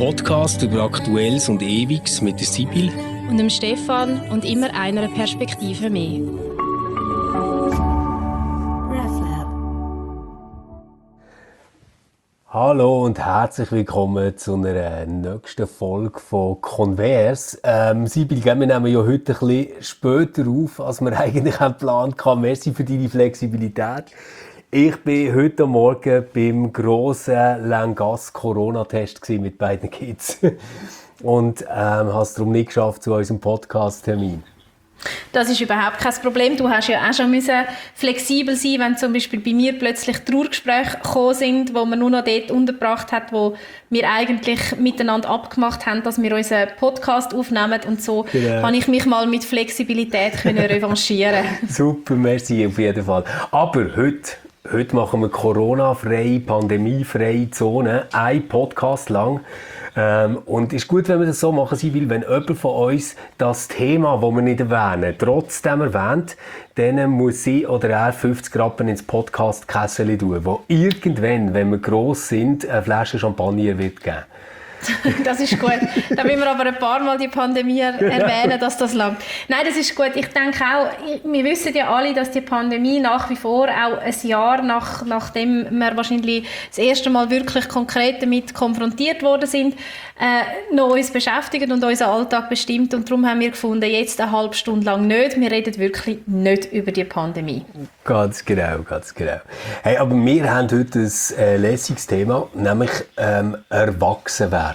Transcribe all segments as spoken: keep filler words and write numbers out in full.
Podcast über Aktuelles und Ewiges mit der Sibyl und dem Stefan und immer einer Perspektive mehr. Hallo und herzlich willkommen zu einer nächsten Folge von Converse. Ähm, Sibyl, wir nehmen ja heute ein bisschen später auf, als wir eigentlich geplant haben. Merci für deine Flexibilität. Ich war heute Morgen beim grossen Langasse-Corona-Test mit beiden Kids und ähm, habe es darum nicht geschafft zu unserem Podcast-Termin. Das ist überhaupt kein Problem. Du hast ja auch schon müssen flexibel sein, wenn zum Beispiel bei mir plötzlich Trauergespräche gekommen sind, wo man nur noch dort untergebracht hat, wo wir eigentlich miteinander abgemacht haben, dass wir unseren Podcast aufnehmen, und so genau. Kann ich mich mal mit Flexibilität können revanchieren. Super, merci auf jeden Fall. Aber heute, heute machen wir Corona-freie, pandemiefreie Zone, ein Podcast lang. Ähm, und es ist gut, wenn wir das so machen, weil wenn jemand von uns das Thema, das wir nicht erwähnen, trotzdem erwähnt, dann muss sie oder er fünfzig Rappen ins Podcast-Kessel tun, wo irgendwann, wenn wir gross sind, eine Flasche Champagner wird geben. Das ist gut. Da müssen wir aber ein paar Mal die Pandemie erwähnen, dass das langt. Nein, das ist gut. Ich denke auch, wir wissen ja alle, dass die Pandemie nach wie vor auch ein Jahr nach, nachdem wir wahrscheinlich das erste Mal wirklich konkret damit konfrontiert worden sind, äh, noch uns beschäftigt und unseren Alltag bestimmt. Und darum haben wir gefunden, jetzt eine halbe Stunde lang nicht. Wir reden wirklich nicht über die Pandemie. Ganz genau, ganz genau. Hey, aber wir haben heute ein äh, lässiges Thema, nämlich ähm, Erwachsenwerden.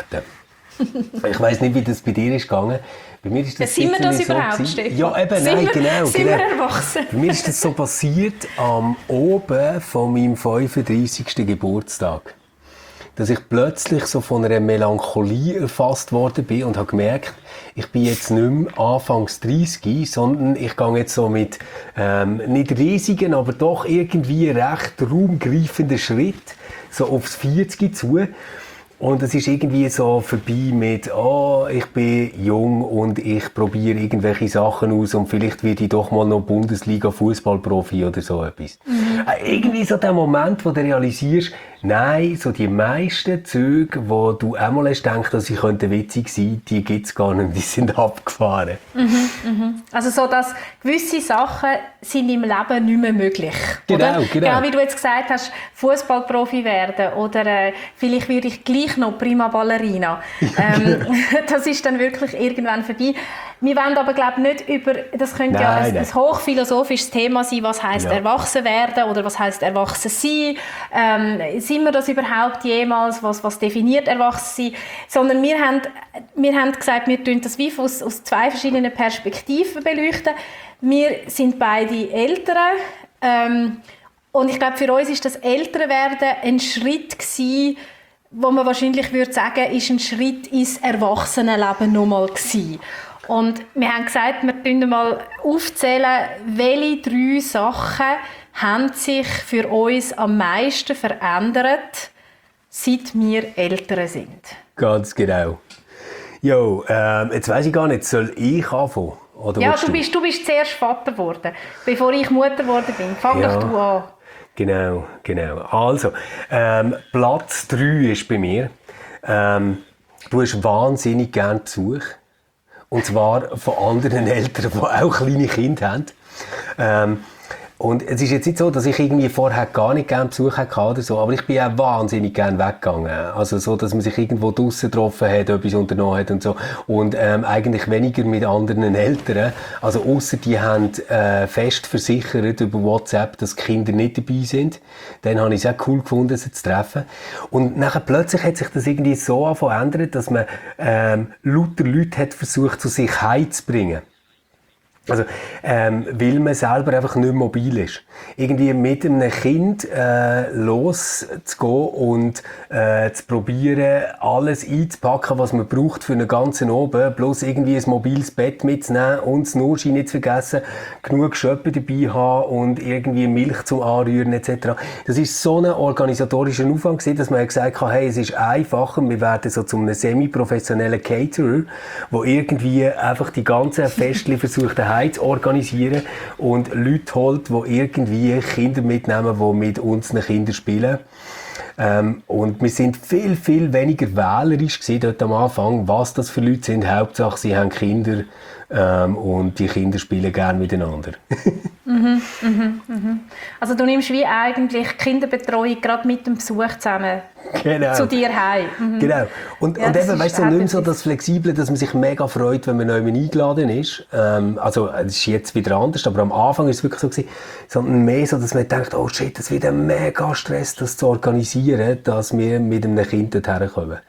Ich weiss nicht, wie das bei dir ist gegangen. Bei mir ist das sind wir das so überhaupt, gewesen. Stefan? Ja, eben, sind nein, wir, genau. Sind genau. wir erwachsen? Bei mir ist das so passiert am Oben von meinem fünfunddreissigsten Geburtstag. Dass ich plötzlich so von einer Melancholie erfasst worden bin und habe gemerkt, ich bin jetzt nicht mehr Anfangs dreißig, sondern ich gehe jetzt so mit ähm, nicht riesigen, aber doch irgendwie recht raumgreifenden Schritt so aufs vierzig zu. Und es ist irgendwie so vorbei mit, oh, ich bin jung und ich probiere irgendwelche Sachen aus und vielleicht werde ich doch mal noch Bundesliga-Fußballprofi oder so etwas. Mhm. Äh, irgendwie so der Moment, wo du realisierst, nein, so die meisten Züge, wo du einmal hast gedacht, dass sie könnten witzig sein, die gibt es gar nicht, die sind abgefahren. Mhm, mhm. Also so, dass gewisse Sachen sind im Leben nicht mehr möglich. Genau, oder? genau. Genau wie du jetzt gesagt hast, Fußballprofi werden oder äh, vielleicht würde ich gleich noch Prima Ballerina. Ähm, das ist dann wirklich irgendwann vorbei. Wir wollen aber, glaube ich, nicht über, das könnte nein, ja ein, ein hochphilosophisches Thema sein, was heisst ja. erwachsen werden oder was heisst erwachsen sein. Ähm, sind wir das überhaupt jemals? Was, was definiert erwachsen sein? Sondern wir haben, wir haben gesagt, wir tun das wie aus, aus zwei verschiedenen Perspektiven beleuchten. Wir sind beide Eltern. Ähm, und ich glaube, für uns ist das Älterwerden ein Schritt gewesen, wo man wahrscheinlich würde sagen, ist ein Schritt ins Erwachsenenleben nochmal gewesen. Und wir haben gesagt, wir zählen mal aufzählen, welche drei Sachen haben sich für uns am meisten verändert, seit wir Eltern sind. Ganz genau. Jo, ähm, jetzt weiss ich gar nicht, soll ich anfangen? Oder ja, du bist, du bist zuerst Vater geworden, bevor ich Mutter geworden bin. Fang ja. doch du an. Genau, genau. Also, ähm, Platz drei ist bei mir. Ähm, du hast wahnsinnig gerne Besuch. Und zwar von anderen Eltern, die auch kleine Kinder haben. Ähm, und es ist jetzt nicht so, dass ich irgendwie vorher gar nicht gerne Besuch hatte oder so, aber ich bin auch wahnsinnig gerne weggegangen. Also so, dass man sich irgendwo draussen getroffen hat, etwas unternommen hat und so. Und ähm, eigentlich weniger mit anderen Eltern. Also ausser die haben äh, fest versichert über WhatsApp, dass die Kinder nicht dabei sind. Dann habe ich es auch cool gefunden, sie zu treffen. Und nachher plötzlich hat sich das irgendwie so angefangen zu ändern, dass man ähm, lauter Leute hat versucht, zu sich heimzubringen. Also, ähm, weil man selber einfach nicht mobil ist. Irgendwie mit einem Kind äh, loszugehen und äh, zu probieren, alles einzupacken, was man braucht für einen ganzen Abend, bloß irgendwie ein mobiles Bett mitzunehmen und das Nurschein nicht zu vergessen, genug Schöpfe dabei haben und irgendwie Milch zum Anrühren et cetera. Das ist so ein organisatorischer Aufwand gewesen, dass man gesagt hat, hey, es ist einfacher, wir werden so zu einem semi-professionellen Caterer, wo irgendwie einfach die ganzen Festchen versucht, zu organisieren und Leute holt, die irgendwie Kinder mitnehmen, die mit unseren Kindern spielen. Ähm, und wir sind viel, viel weniger wählerisch gewesen dort am Anfang, was das für Leute sind. Hauptsache, sie haben Kinder ähm, und die Kinder spielen gerne miteinander. mhm, mhm, mhm. Also du nimmst wie eigentlich Kinderbetreuung gerade mit dem Besuch zusammen genau. zu dir heim. Mhm. Genau. Und, ja, und eben, weißt du, nicht mehr so das das Flexible, dass man sich mega freut, wenn man neu eingeladen ist. Ähm, also, das ist jetzt wieder anders, aber am Anfang war es wirklich so gewesen, sondern mehr so, dass man denkt, oh shit, das wird ein mega Stress, das zu organisieren, dass wir mit einem Kind dorthin kommen.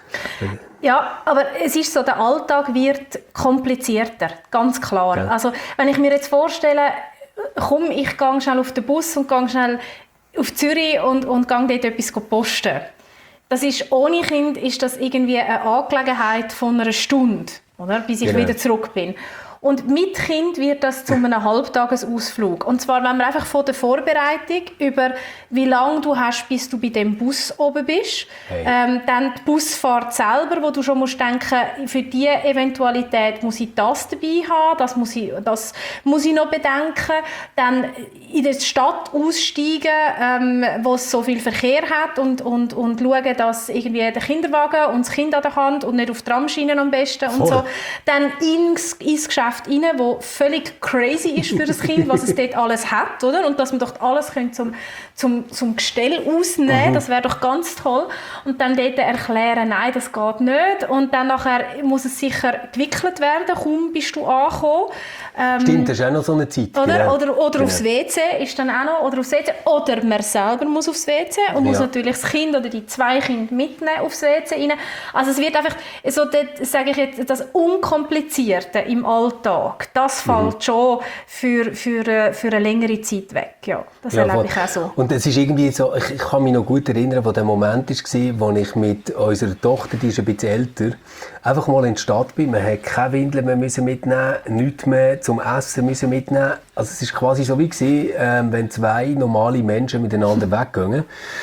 Ja, aber es ist so, der Alltag wird komplizierter, ganz klar. Ja. Also, wenn ich mir jetzt vorstelle, komm, ich gehe schnell auf den Bus und gehe schnell auf Zürich und, und gehe dort etwas posten. Das ist, ohne Kind ist das irgendwie eine Angelegenheit von einer Stunde, oder? Bis ich genau. wieder zurück bin. Und mit Kind wird das zu einem Halbtagesausflug. Und zwar, wenn wir einfach von der Vorbereitung über wie lange du hast, bis du bei dem Bus oben bist, hey. ähm, dann die Busfahrt selber, wo du schon musst denken, für diese Eventualität muss ich das dabei haben, das muss ich, das muss ich noch bedenken. Dann in der Stadt aussteigen, ähm, wo es so viel Verkehr hat und, und, und schauen, dass irgendwie der Kinderwagen und das Kind an der Hand und nicht auf die Tramschienen am besten und so. Dann ins, ins Geschäft rein, wo völlig crazy ist für das Kind, was es dort alles hat, oder? Und dass man doch alles zum, zum, zum Gestell ausnehmen, mhm. das wäre doch ganz toll. Und dann dort erklären, nein, das geht nicht. Und dann nachher muss es sicher gewickelt werden, kaum bist du angekommen. Ähm, Stimmt, das ist auch noch so eine Zeit. Oder, genau. oder, oder genau. aufs W C ist dann auch noch, oder aufs W C, oder man selber muss aufs W C und ja. muss natürlich das Kind oder die zwei Kinder mitnehmen aufs W C rein. Also es wird einfach, so dort, sage ich jetzt, das Unkomplizierte im Alltag, das fällt mhm. schon für, für, für eine längere Zeit weg. Ja, das ja, erlebe ich auch so. Und es ist irgendwie so, ich, ich kann mich noch gut erinnern, wo der Moment war, wo ich mit unserer Tochter, die ist ein bisschen älter, einfach mal in die Stadt bin. Wir mussten keine Windeln mehr mitnehmen, nichts mehr zum Essen müssen mitnehmen. Also es war quasi so wie gewesen, äh, wenn zwei normale Menschen miteinander weggehen.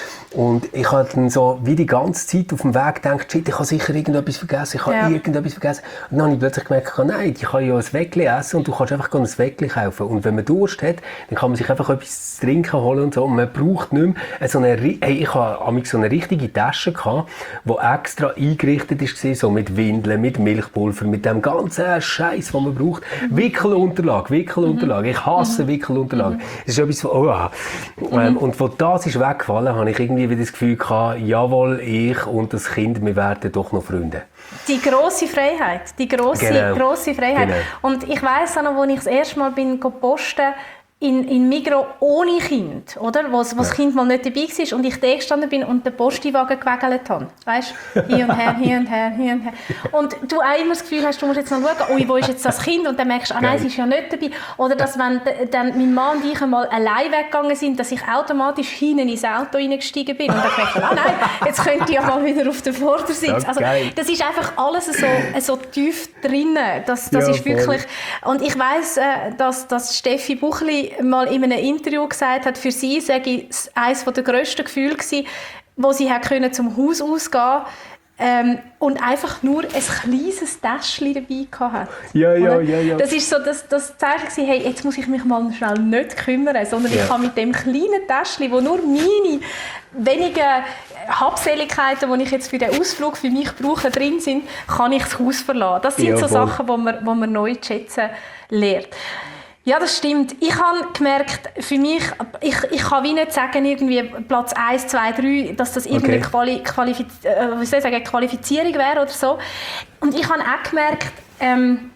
Und ich habe dann so wie die ganze Zeit auf dem Weg gedacht, shit, ich habe sicher irgendetwas vergessen, ich habe ja. irgendetwas vergessen. Und dann habe ich plötzlich gemerkt, nein, ich kann ja ein Weckli essen und du kannst einfach ein Weckli kaufen. Und wenn man Durst hat, dann kann man sich einfach etwas zu trinken holen und so. Und man braucht nicht mehr so eine, hey, ich hatte so eine richtige Tasche gehabt, die extra eingerichtet war, so mit Windeln, mit Milchpulver, mit dem ganzen Scheiß, den man braucht. Mhm. Wickelunterlage, Wickelunterlage. Ich hasse mhm. Wickelunterlage. Es ist etwas von, oh, mhm. ähm, und wo das ist weggefallen, habe ich irgendwie wieder das Gefühl gehabt, jawohl, ich und das Kind, wir werden doch noch Freunde. Die grosse Freiheit, die grosse, genau. grosse Freiheit. Genau. Und ich weiss auch noch, als ich das erste Mal bin posten in, in Migros ohne Kind, oder? Wo, wo ja. das Kind mal nicht dabei war und ich da gestanden bin und den Postiwagen gewägelt habe. Weißt du? Hier und her, hier und her, hier und her. Und du auch immer das Gefühl hast, du musst jetzt noch schauen, ui, wo ist jetzt das Kind? Und dann merkst du, ah nein, sie ist ja nicht dabei. Oder dass, wenn dann mein Mann und ich einmal allein weggegangen sind, dass ich automatisch hinten ins Auto reingestiegen bin. Und dann merkst du, ah nein, jetzt könnte ich ja mal wieder auf den Vordersitz. Ja, also, das ist einfach alles so, so tief drin. Das, das ja, ist wirklich... Und ich weiss, dass, dass Steffi Buchli mal in einem Interview gesagt hat, für sie sei es eines der grössten Gefühle gewesen, wo sie können zum Haus ausgehen ähm, und einfach nur ein kleines Täschchen dabei hatte. Ja, ja, ja, ja. Das ist so das, das Zeichen gewesen, hey, jetzt muss ich mich mal schnell nicht kümmern, sondern ja. ich kann mit dem kleinen Täschchen, wo nur meine wenigen Habseligkeiten, die ich jetzt für den Ausflug für mich brauche, drin sind, kann ich das Haus verlassen. Das sind ja, so voll. Sachen, die man, die man neu zu schätzen lernt. Ja, das stimmt. Ich habe gemerkt, für mich, ich, ich kann wie nicht sagen, irgendwie Platz eins, zwei, drei, dass das irgendeine okay. Quali, Qualifiz äh, wie soll ich sagen, Qualifizierung wäre oder so. Und ich habe auch gemerkt, ähm,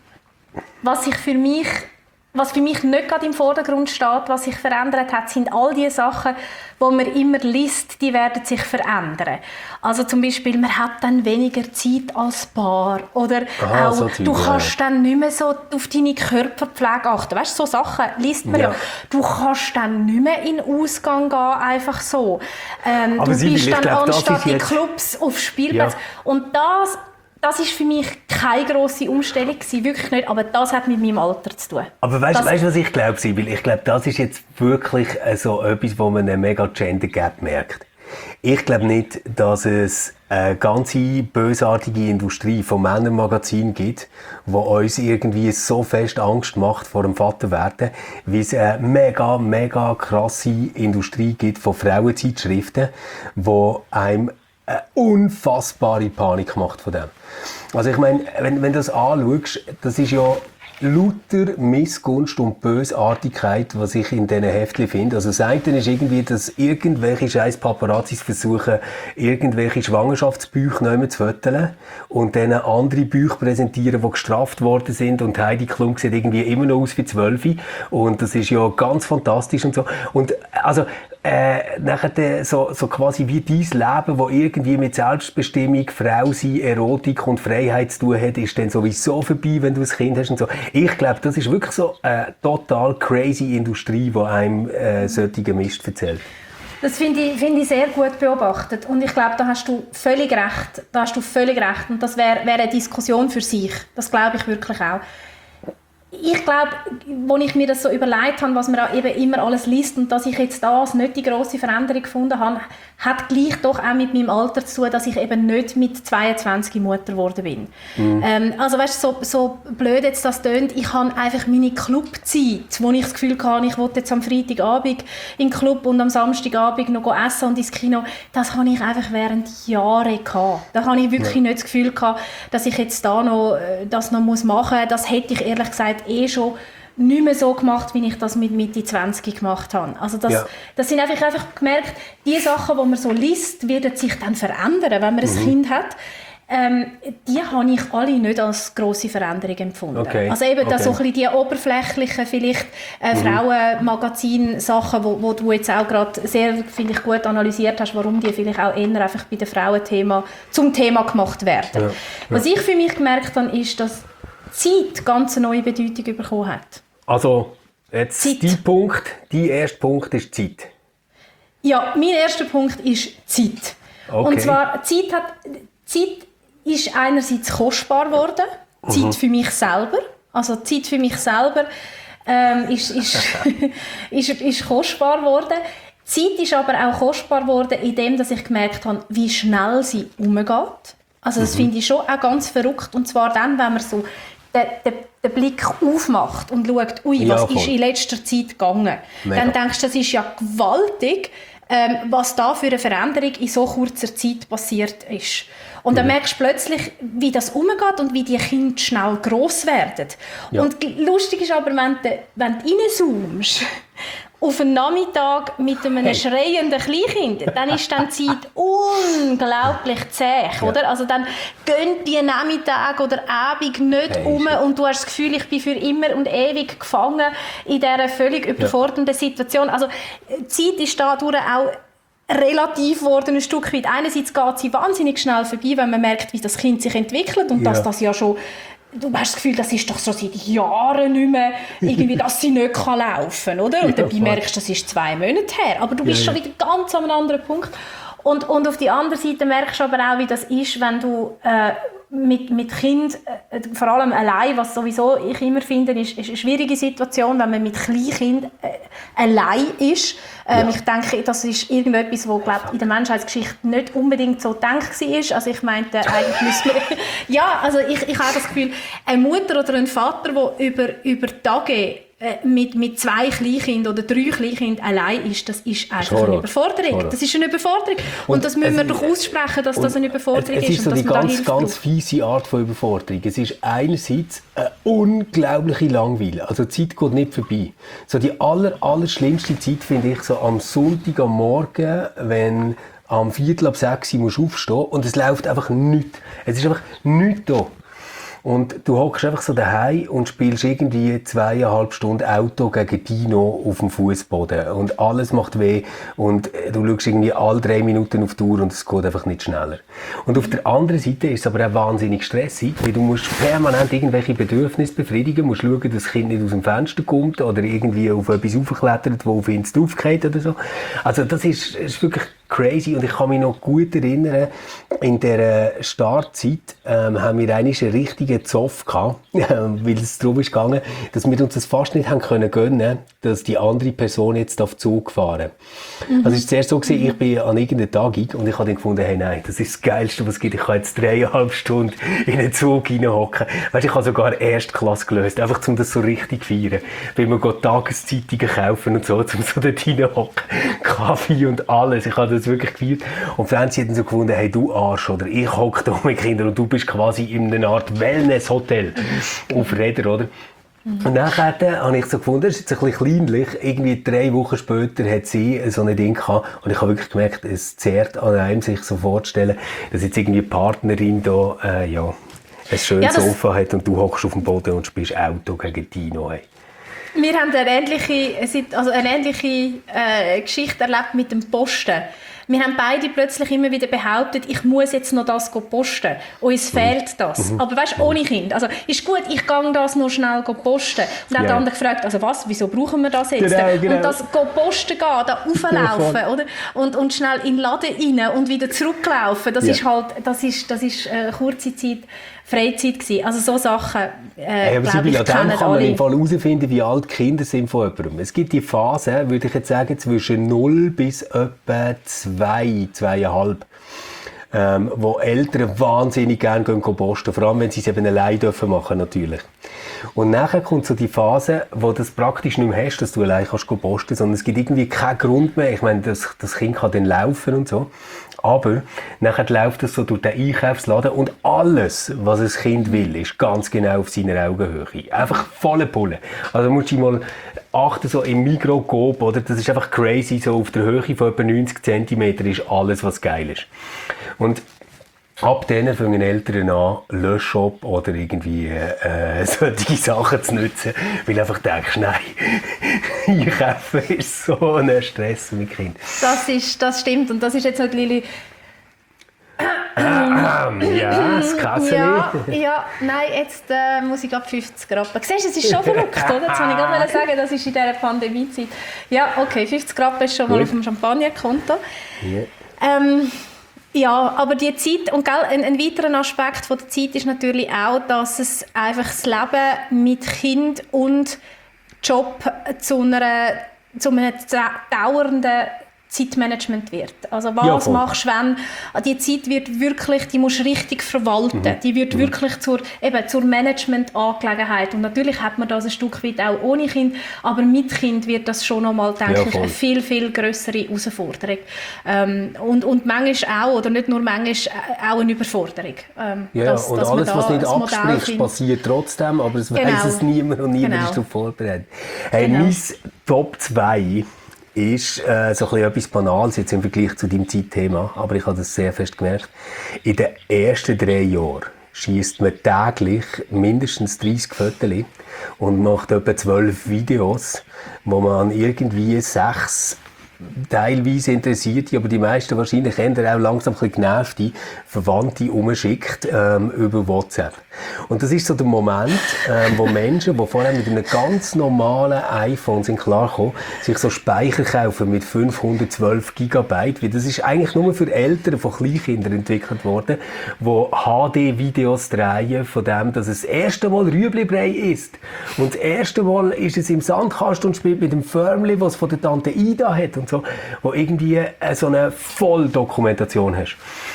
was sich für mich, was für mich nicht gerade im Vordergrund steht, was sich verändert hat, sind all die Sachen, die man immer liest, die werden sich verändern. Also zum Beispiel, man hat dann weniger Zeit als Paar. Oder Aha, auch, so du kannst dann nicht mehr so auf deine Körperpflege achten. Weißt du, so Sachen liest man ja. ja. Du kannst dann nicht mehr in den Ausgang gehen, einfach so. Ähm, du Sie, bist dann glaub, anstatt in jetzt... Clubs auf Spielplätzen. Ja. Und das... Das war für mich keine grosse Umstellung, wirklich nicht, aber das hat mit meinem Alter zu tun. Aber weißt du, was ich glaube, Sibyl? Ich glaube, das ist jetzt wirklich so etwas, wo man einen mega Gender Gap merkt. Ich glaube nicht, dass es eine ganze bösartige Industrie von Männermagazinen gibt, die uns irgendwie so fest Angst macht vor dem Vaterwerden, wie es eine mega, mega krasse Industrie gibt von Frauenzeitschriften, die einem eine unfassbare Panik macht von dem. Also ich meine, wenn, wenn du das anschaust, das ist ja lauter Missgunst und Bösartigkeit, was ich in diesen Heftchen finde. Also das eine ist irgendwie, dass irgendwelche scheiß Paparazzis versuchen, irgendwelche Schwangerschaftsbücher neu zu föteln und dann andere Bücher präsentieren, die gestraft worden sind, und Heidi Klum sieht irgendwie immer noch aus wie zwölf, und das ist ja ganz fantastisch und so. Und also Äh, nachher so, so quasi wie dein Leben, das irgendwie mit Selbstbestimmung, Frau sein, Erotik und Freiheit zu tun hat, ist dann sowieso vorbei, wenn du ein Kind hast und so. Ich glaube, das ist wirklich so eine total crazy Industrie, die einem äh, solchen Mist erzählt. Das finde ich, find ich sehr gut beobachtet, und ich glaube, da hast du völlig recht. Da hast du völlig recht, und das wäre wär eine Diskussion für sich. Das glaube ich wirklich auch. Ich glaube, als ich mir das so überlegt habe, was man auch eben immer alles liest, und dass ich jetzt da nicht die grosse Veränderung gefunden habe, hat gleich doch auch mit meinem Alter zu tun, dass ich eben nicht mit zweiundzwanzig Mutter geworden bin. Mhm. Ähm, also weißt, so, so blöd jetzt das tönt, ich habe einfach meine Clubzeit, wo ich das Gefühl hatte, ich wollte jetzt am Freitagabend in den Club und am Samstagabend noch essen und ins Kino, das habe ich einfach während Jahren gehabt. Da habe ich wirklich ja. nicht das Gefühl gehabt, dass ich jetzt da noch das noch machen muss. Das hätte ich ehrlich gesagt eh schon nicht mehr so gemacht, wie ich das mit Mitte zwanzig gemacht habe. Also das, ja. das sind einfach, einfach gemerkt, die Sachen, die man so liest, werden sich dann verändern, wenn man mhm. ein Kind hat. Ähm, die habe ich alle nicht als grosse Veränderung empfunden. Okay. Also eben okay. das so ein bisschen die oberflächlichen vielleicht äh, mhm. Frauenmagazin-Sachen, wo, wo du jetzt auch gerade sehr, finde ich, gut analysiert hast, warum die vielleicht auch eher einfach bei den Frauenthema zum Thema gemacht werden. Ja. Ja. Was ich für mich gemerkt habe, ist, dass Zeit ganz eine neue Bedeutung bekommen hat. Also, jetzt Zeit. Dein Punkt, dein erster Punkt ist Zeit. Ja, mein erster Punkt ist Zeit. Okay. Und zwar, Zeit, hat, Zeit ist einerseits kostbar geworden, mhm. Zeit für mich selber. Also Zeit für mich selber ähm, ist, ist, ist, ist kostbar geworden. Zeit ist aber auch kostbar geworden, indem dass ich gemerkt habe, wie schnell sie umgeht. Also das mhm. finde ich schon auch ganz verrückt. Und zwar dann, wenn man so den, den, den Blick aufmacht und schaut, ui, ja, was voll. Ist in letzter Zeit gegangen. Mega. Dann denkst du, das ist ja gewaltig, ähm, was da für eine Veränderung in so kurzer Zeit passiert ist. Und dann mhm. merkst du plötzlich, wie das umgeht und wie die Kinder schnell gross werden. Ja. Und lustig ist aber, wenn du, wenn du reinzoomst, auf einen Nachmittag mit einem hey. schreienden Kleinkind, dann ist dann die Zeit unglaublich zäh, oder? Ja. Also dann gehen die Nachmittag oder Abend nicht hey, um und du hast das Gefühl, ich bin für immer und ewig gefangen in dieser völlig überfordernden ja. Situation. Also die Zeit ist dadurch auch relativ geworden, ein Stück weit. Einerseits geht sie wahnsinnig schnell vorbei, wenn man merkt, wie das Kind sich entwickelt und ja. dass das ja schon, du hast das Gefühl, das ist doch schon seit Jahren nicht mehr, irgendwie, dass sie nicht kann laufen kann, oder? Und ja, dabei voll. merkst du, das ist zwei Monate her, aber du bist ja, schon wieder ganz an einem anderen Punkt. Und, und auf der anderen Seite merkst du aber auch, wie das ist, wenn du äh, mit, mit Kind, äh, vor allem allein, was sowieso ich immer finde, ist, ist eine schwierige Situation, wenn man mit Kleinkind äh, allein ist. Ähm, ja. Ich denke, das ist irgendetwas, was glaub, in der Menschheitsgeschichte nicht unbedingt so gedacht war. Also ich meinte, eigentlich müssen wir... ja, also ich, ich habe das Gefühl, eine Mutter oder ein Vater, der über, über Tage mit, mit zwei Kleinkindern oder drei Kleinkindern allein ist, das ist einfach Horror. eine Überforderung. Horror. Das ist eine Überforderung. Und, und das müssen wir doch aussprechen, dass das eine Überforderung ist. Es ist so die ganz, ganz fiese Art von Überforderung. Es ist einerseits eine unglaubliche Langeweile. Also die Zeit geht nicht vorbei. So die aller, aller schlimmste Zeit finde ich so am Sonntag am Morgen, wenn am Viertel ab sechs Uhr musst du aufstehen und es läuft einfach nichts. Es ist einfach nichts da. Und du hockst einfach so daheim und spielst irgendwie zweieinhalb Stunden Auto gegen Dino auf dem Fußboden und alles macht weh und du schaust irgendwie alle drei Minuten auf die Uhr und es geht einfach nicht schneller. Und auf der anderen Seite ist es aber auch wahnsinnig stressig, weil du musst permanent irgendwelche Bedürfnisse befriedigen, musst schauen, dass das Kind nicht aus dem Fenster kommt oder irgendwie auf etwas aufklettert, wo auf ihn draufgeht oder so. Also das ist, ist wirklich crazy. Und ich kann mich noch gut erinnern, in der Startzeit ähm, haben wir einmal einen richtigen Zoff gehabt, äh, weil es darum ist gegangen, dass wir uns das fast nicht haben können gönnen, dass die andere Person jetzt auf Zug fahren. Mhm. Also es war zuerst so gewesen, ich bin an irgendeiner Tagung und ich habe dann gefunden, hey, nein, das ist das Geilste, was es gibt. Ich kann jetzt dreieinhalb Stunden in einen Zug reinhocken. Weißt, ich habe sogar Erstklasse gelöst, einfach um das so richtig zu feiern. Weil wir gehen Tageszeitungen kaufen und so, um so dort reinhocken. Kaffee und alles. Ich habe das wirklich gefeiert. Und Franzi hat dann so gefunden, hey, du Arsch, oder ich hocke da mit Kindern und du bist quasi in einer Art Wellness-Hotel auf Räder, oder? Mhm. Und nachher habe ich so gefunden, das ist jetzt ein bisschen kleinlich. Irgendwie drei Wochen später hat sie so ein Ding gehabt. Und ich habe wirklich gemerkt, es zehrt an einem, sich so vorzustellen, dass jetzt irgendwie die Partnerin da, äh, ja, ein schönes ja, Sofa hat und du hockst auf dem Boden und spielst Auto gegen Dino. Hey. Wir haben eine ähnliche, also eine ähnliche äh, Geschichte erlebt mit dem Posten. Wir haben beide plötzlich immer wieder behauptet, ich muss jetzt noch das posten. Uns fehlt das. Mhm. Aber weißt du, ohne Kind. Also, ist gut, ich gehe das noch schnell posten. Und dann hat der andere gefragt, also was, wieso brauchen wir das jetzt? Genau, genau. Und das posten gehen, da rauflaufen, oder? Und, und schnell in den Laden rein und wieder zurücklaufen, das ja. ist halt, das ist, das ist äh, kurze Zeit Freizeit gewesen. Also so Sachen, äh, ja, glaube ich, kennen kann man im Fall herausfinden, wie alt die Kinder sind von jemandem. Es gibt die Phase, würde ich jetzt sagen, zwischen null bis etwa zwei, zweieinhalb, ähm, wo Eltern wahnsinnig gerne gehen posten, vor allem wenn sie es eben allein dürfen machen, natürlich. Und nachher kommt so die Phase, wo du das praktisch nicht mehr hast, dass du allein kannst posten, sondern es gibt irgendwie keinen Grund mehr. Ich meine, das, das Kind kann dann laufen und so. Aber nachher läuft es so durch den Einkaufsladen und alles, was das Kind will, ist ganz genau auf seiner Augenhöhe. Einfach volle Pulle. Also musst du mal achten, so im Mikroskop, oder? Das ist einfach crazy, so auf der Höhe von etwa neunzig Zentimeter ist alles, was geil ist. Und ab dann fangen Eltern an, Löschshop oder irgendwie äh, solche Sachen zu nutzen, weil du einfach denkst, nein, einkaufen ist so ein Stress mit Kind. Das, ist, das stimmt und das ist jetzt natürlich... ja, das Kasseli. Ja, ja, nein, jetzt äh, muss ich gerade fünfzig Rappen. Siehst du, es ist schon verrückt, oder? Jetzt wollte ich gerade sagen, das ist in dieser Pandemiezeit. Ja, okay, fünfzig Rappen ist schon Gut. mal auf dem Champagnerkonto. Ja. Ähm, Ja, aber die Zeit, und gell, ein, ein weiterer Aspekt von der Zeit ist natürlich auch, dass es einfach das Leben mit Kind und Job zu, einer, zu einem dauernden Zeitmanagement wird. Also was ja, machst du, wenn die Zeit wird wirklich, die musst du richtig verwalten. Mhm. Die wird mhm. wirklich zur, eben, zur Management-Angelegenheit. Und natürlich hat man das ein Stück weit auch ohne Kind, aber mit Kind wird das schon nochmal, denke ja, ich, eine viel, viel grössere Herausforderung. Ähm, und, und manchmal auch, oder nicht nur manchmal, auch eine Überforderung. Ähm, ja, dass, und dass alles, da was nicht absprichst, passiert trotzdem, aber es genau. weiss es niemand und niemand genau. ist darauf vorbereitet. Hey, genau. Mein Top zwei ist äh, so ein etwas Banales jetzt im Vergleich zu deinem Zeitthema, aber ich habe das sehr fest gemerkt. In den ersten drei Jahren schießt man täglich mindestens dreissig Fotos und macht etwa zwölf Videos, wo man irgendwie sechs teilweise Interessierte, aber die meisten wahrscheinlich eher auch langsam ein bisschen genervte Verwandte umschickt ähm, über WhatsApp. Und das ist so der Moment, ähm, wo Menschen, die vorher mit einem ganz normalen iPhone sind klargekommen, sich so Speicher kaufen mit fünfhundertzwölf Gigabyte, weil das ist eigentlich nur für Eltern von Kleinkindern entwickelt worden, die H D-Videos drehen von dem, dass es das erste Mal Rüeblibrei isst. Und das erste Mal ist es im Sandkasten und spielt mit dem Förmli, was von der Tante Ida hat und so, wo irgendwie äh, so eine Volldokumentation hast.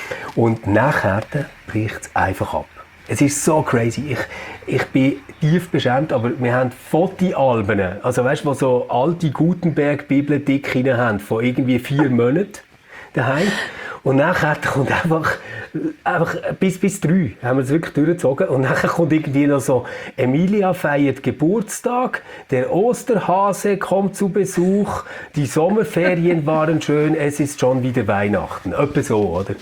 Und nachher bricht es einfach ab. Es ist so crazy. Ich, ich bin tief beschämt, aber wir haben Fotoalben, also weißt du, wo so alte Gutenberg-Bibeln dick hinein haben, von irgendwie vier Monaten daheim. Und nachher kommt einfach, einfach bis, bis drei haben wir es wirklich durchgezogen. Und nachher kommt irgendwie noch so, Emilia feiert Geburtstag, der Osterhase kommt zu Besuch, die Sommerferien waren schön, es ist schon wieder Weihnachten. Etwa so, oder?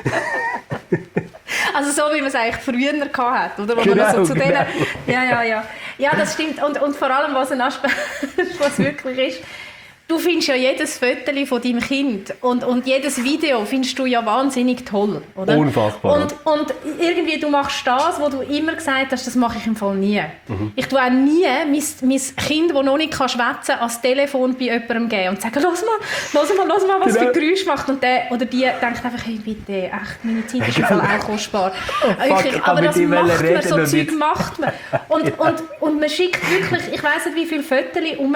Also so, wie man es eigentlich früher hatte, oder? Wo genau, man so zu genau. denen, ja, ja, ja. Ja, das stimmt. Und, und vor allem, was ein Aspekt, was wirklich ist, du findest ja jedes Foto von deinem Kind und, und jedes Video findest du ja wahnsinnig toll, oder? Unfassbar. Und, und irgendwie, du machst das, was du immer gesagt hast, das mache ich im Fall nie. Mhm. Ich tue auch nie mein, mein Kind, das noch nicht schwätzen kann, ans Telefon bei jemandem geben und sagen, «Lass mal, lass mal, lass mal, was genau. für Geräusche macht.» Und der oder die denkt einfach, «Hey, bitte, echt, meine Zeit ist im Fall auch kostbar.» Oh, fuck, ich, aber das macht man, so Zeug jetzt. macht man. Und, ja. und, und man schickt wirklich, ich weiss nicht, wie viele Fotos um,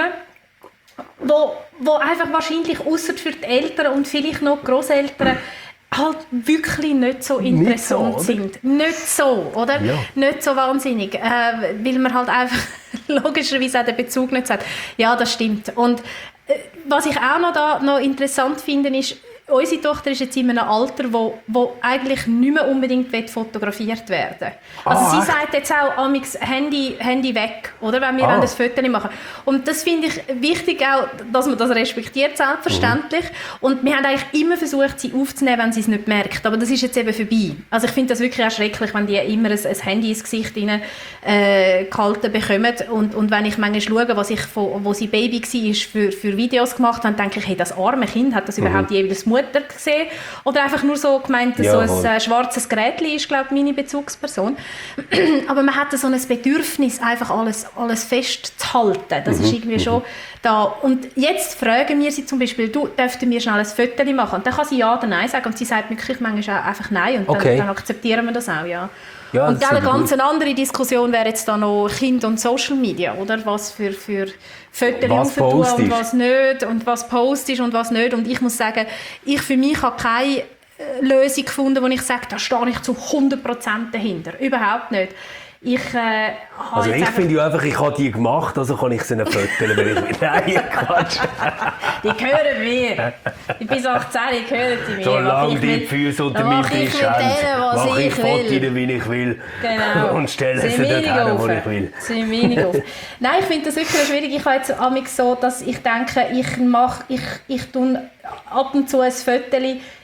wo, wo einfach wahrscheinlich ausser für die Eltern und vielleicht noch die Grosseltern halt wirklich nicht so interessant nicht so, sind. Nicht so, oder? Ja. Nicht so wahnsinnig. Äh, weil man halt einfach logischerweise auch den Bezug nicht hat. Ja, das stimmt. Und äh, was ich auch noch, da, noch interessant finde, ist, unsere Tochter ist jetzt in einem Alter, wo, wo eigentlich nicht mehr unbedingt fotografiert werden will. Also ah, sie echt? sagt jetzt auch, amix Handy, Handy weg, oder, wenn wir ah. ein Foto machen. Und das finde ich wichtig auch, dass man das respektiert, selbstverständlich. Mhm. Und wir haben eigentlich immer versucht, sie aufzunehmen, wenn sie es nicht merkt. Aber das ist jetzt eben vorbei. Also ich finde das wirklich auch schrecklich, wenn die immer ein, ein Handy ins Gesicht rein, äh, gehalten bekommen. Und, und wenn ich manchmal schaue, was ich von, wo sie Baby war, für, für Videos gemacht habe, denke ich, hey, das arme Kind, hat das mhm. überhaupt jeweils Mutter gesehen oder einfach nur so gemeint, ja, so ein äh, schwarzes Gerätchen ist, glaube ich, meine Bezugsperson. Aber man hatte so ein Bedürfnis, einfach alles, alles festzuhalten. Das mhm. ist irgendwie mhm. schon da. Und jetzt fragen wir sie zum Beispiel, du, dürften wir schnell ein Foto machen? Und dann kann sie ja oder nein sagen und sie sagt wirklich manchmal auch einfach nein und okay. dann, dann akzeptieren wir das auch, ja. Ja, und eine ganz gut. andere Diskussion wäre jetzt da noch Kind und Social Media, oder? Was für, für Fotos aufzutun und was nicht und was postest und was nicht. Und ich muss sagen, ich für mich habe keine Lösung gefunden, wo ich sage, da stehe ich zu hundert Prozent dahinter. Überhaupt nicht. Ich, äh, also ich finde ja einfach, ich habe die gemacht, also kann ich sie nicht fotografieren, wenn ich will. Nein, Quatsch. Die gehören mir. Ich bin achtzehn, die gehören mir. Solange die Füße unter meinem Tisch haben, mache ich Fotos, wie ich will. Genau. Und stelle sie dort hin, wo ich will. Sind wenig offen. Nein, ich finde das wirklich schwierig. Ich habe jetzt amigs so, dass ich denke, ich mache, ich, ich tue ab und zu ein Foto,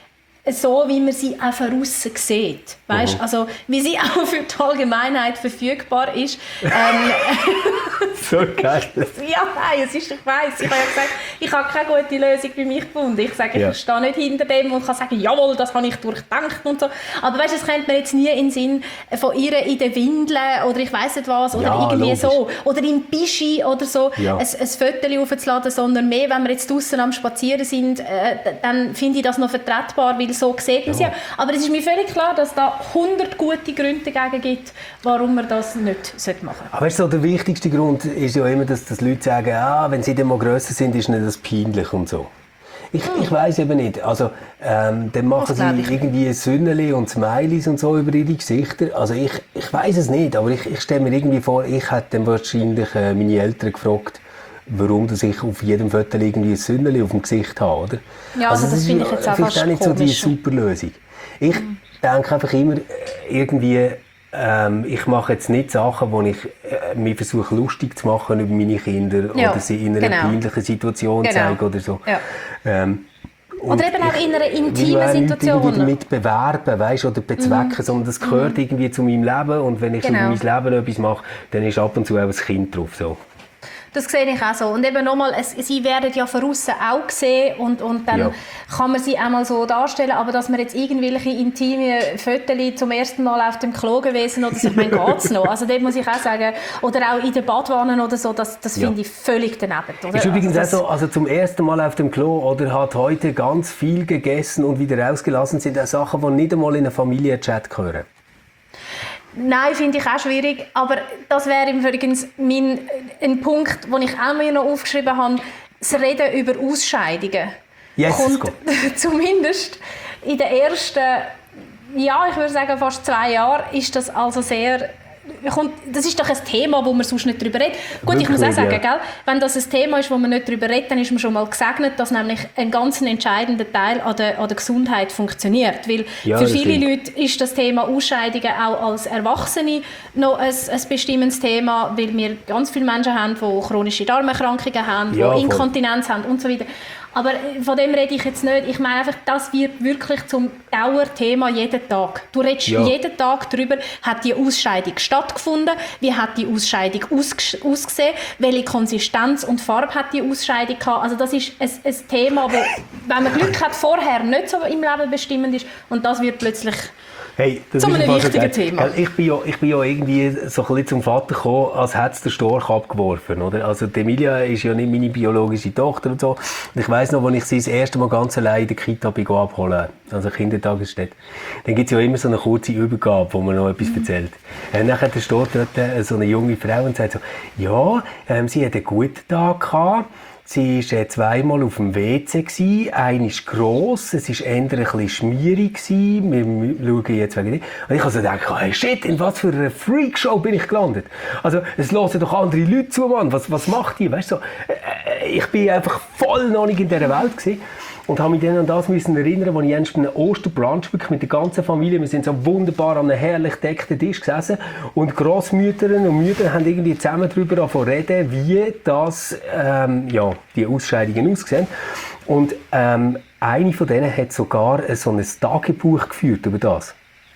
so wie man sie auch von aussen sieht. Weißt? Mhm. Also, wie sie auch für die Allgemeinheit verfügbar ist. Ähm, so geil. Ja, nein, es ist, ich weiss. Ich habe ja gesagt, ich habe keine gute Lösung für mich gefunden. Ich sage, ja. ich stehe nicht hinter dem und kann sagen, jawohl, das habe ich durchgedacht und so. Aber weißt, das könnte man jetzt nie in den Sinn von ihr in den Windeln oder ich weiss nicht was oder ja, irgendwie logisch. so oder im Bischi oder so ja. ein, ein Foto aufzuladen, sondern mehr, wenn wir jetzt draussen am Spazieren sind, äh, dann finde ich das noch vertretbar, weil so sieht man sie ja. Aber es ist mir völlig klar, dass da hundert gute Gründe dagegen gibt, warum man das nicht machen sollte. Aber weißt du, der wichtigste Grund ist ja immer, dass, dass Leute sagen, ah, wenn sie dann mal grösser sind, ist nicht das peinlich und so. Ich, hm. ich weiss eben nicht. Also, ähm, dann machen sie irgendwie Sünneli und Smileys und so über ihre Gesichter. Also ich, ich weiss es nicht, aber ich, ich stelle mir irgendwie vor, ich hätte dann wahrscheinlich äh, meine Eltern gefragt, warum dass ich auf jedem Foto irgendwie ein Sünneli auf dem Gesicht habe, oder? Ja, also, also das finde ich jetzt auch fast auch nicht so die super Lösung. Ich mhm. denke einfach immer irgendwie, ähm, ich mache jetzt nicht Sachen, wo ich äh, mir versuche lustig zu machen über meine Kinder ja, oder sie in einer genau. peinlichen Situation genau. zeige oder so. Ja. Ähm, oder eben auch in einer intimen Situation. Ich damit bewerben, weißt, oder bezwecken, mhm. sondern das gehört mhm. irgendwie zu meinem Leben und wenn ich genau. so mein Leben etwas mache, dann ist ab und zu auch ein Kind drauf. So. Das sehe ich auch so. Und eben nochmal, es, sie werden ja von außen auch gesehen und, und dann ja. kann man sie einmal so darstellen, aber dass man jetzt irgendwelche intime Fotos zum ersten Mal auf dem Klo gewesen oder so, ich meine, geht's noch? Also dort muss ich auch sagen, oder auch in den Badwannen oder so, das, das ja. finde ich völlig daneben. Oder? Ist übrigens also, auch so, also zum ersten Mal auf dem Klo oder hat heute ganz viel gegessen und wieder rausgelassen, sind auch Sachen, die nicht einmal in einen Familienchat gehören. Nein, finde ich auch schwierig, aber das wäre übrigens mein, ein Punkt, den ich auch mir noch aufgeschrieben habe, das Reden über Ausscheidungen. Yes, kommt zumindest in den ersten, ja, ich würde sagen fast zwei Jahren, ist das also sehr... Das ist doch ein Thema, wo man sonst nicht darüber redet. Gut, ich muss auch sagen, ja. gell, wenn das ein Thema ist, wo man nicht darüber redet, dann ist man schon mal gesegnet, dass nämlich ein ganz entscheidender Teil an der, an der Gesundheit funktioniert. Weil ja, für viele stimmt. Leute ist das Thema Ausscheidungen auch als Erwachsene noch ein, ein bestimmendes Thema, weil wir ganz viele Menschen haben, die chronische Darmerkrankungen haben, ja, die Inkontinenz voll. haben und so weiter. Aber von dem rede ich jetzt nicht. Ich meine einfach, das wird wirklich zum Dauerthema jeden Tag. Du redest ja. jeden Tag darüber, hat die Ausscheidung stattgefunden, wie hat die Ausscheidung ausgesehen, welche Konsistenz und Farbe hat die Ausscheidung gehabt. Also das ist ein, ein Thema, das, wenn man Glück hat, vorher nicht so im Leben bestimmend ist und das wird plötzlich hey, das zu ist einem wichtigen Thema. Ich bin, ja, ich bin ja irgendwie so ein bisschen zum Vater gekommen, als hätte es der Storch abgeworfen. Oder? Also die Emilia ist ja nicht meine biologische Tochter und so. Und ich weiss noch, als ich sie das erste Mal ganz allein in der Kita bin abholen, also Kindertagesstätte, dann gibt es ja immer so eine kurze Übergabe, wo man noch etwas erzählt. Und dann hat der Storch dort so eine junge Frau und sagt so, ja, ähm, sie hat einen guten Tag gehabt. Sie war zweimal auf dem W C gsi. Einer ist gross, es war eher ein bisschen schmierig gsi. Wir schauen jetzt wegen dem. Und ich habe so gedacht, hey, shit, in was für einer Freakshow bin ich gelandet? Also, es hören doch andere Leute zu, Mann. Was, was macht die? Weißt du, so, äh, ich bin einfach voll noch nicht in dieser Welt gsi. Und habe mich dann an das müssen erinnern, als ich einst bei einem Osterbrunch mit der ganzen Familie, wir sind so wunderbar an einem herrlich gedeckten Tisch gesessen und Grossmütter und Mütter haben irgendwie zusammen darüber reden, wie das, ähm, ja, die Ausscheidungen aussehen. Und ähm, eine von denen hat sogar so ein Tagebuch geführt über das,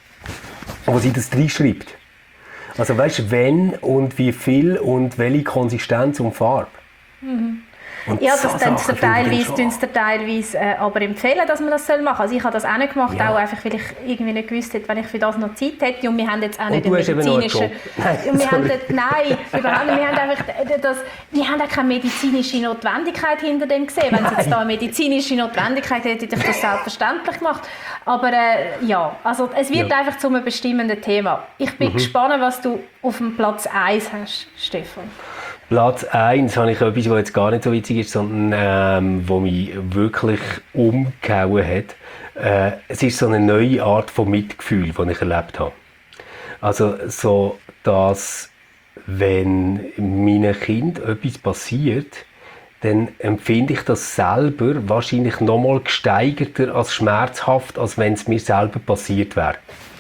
wo sie das reinschreibt. Also weißt du, wenn und wie viel und welche Konsistenz und Farbe. Mhm. Und ja, das tun sie teilweise, teilweise äh, aber empfehlen, dass man das machen soll. Also ich habe das auch nicht gemacht, ja. auch einfach, weil ich irgendwie nicht gewusst hätte, wenn ich für das noch Zeit hätte. Und wir haben jetzt auch nicht den medizinischen... Nein, und wir haben dort, nein, überhaupt nicht. Wir haben einfach das, wir haben auch keine medizinische Notwendigkeit hinter dem gesehen. Wenn es jetzt da eine medizinische Notwendigkeit hätte, hätte ich das selbstverständlich gemacht. Aber äh, ja, also es wird ja. einfach zu einem bestimmenden Thema. Ich bin mhm. gespannt, was du auf dem Platz eins hast, Stefan. Platz eins habe ich etwas, was jetzt gar nicht so witzig ist, sondern ähm, was mich wirklich umgehauen hat. Äh, es ist so eine neue Art von Mitgefühl, die ich erlebt habe. Also so, dass wenn meinem Kind etwas passiert, dann empfinde ich das selber wahrscheinlich noch mal gesteigerter als schmerzhaft, als wenn es mir selber passiert wäre.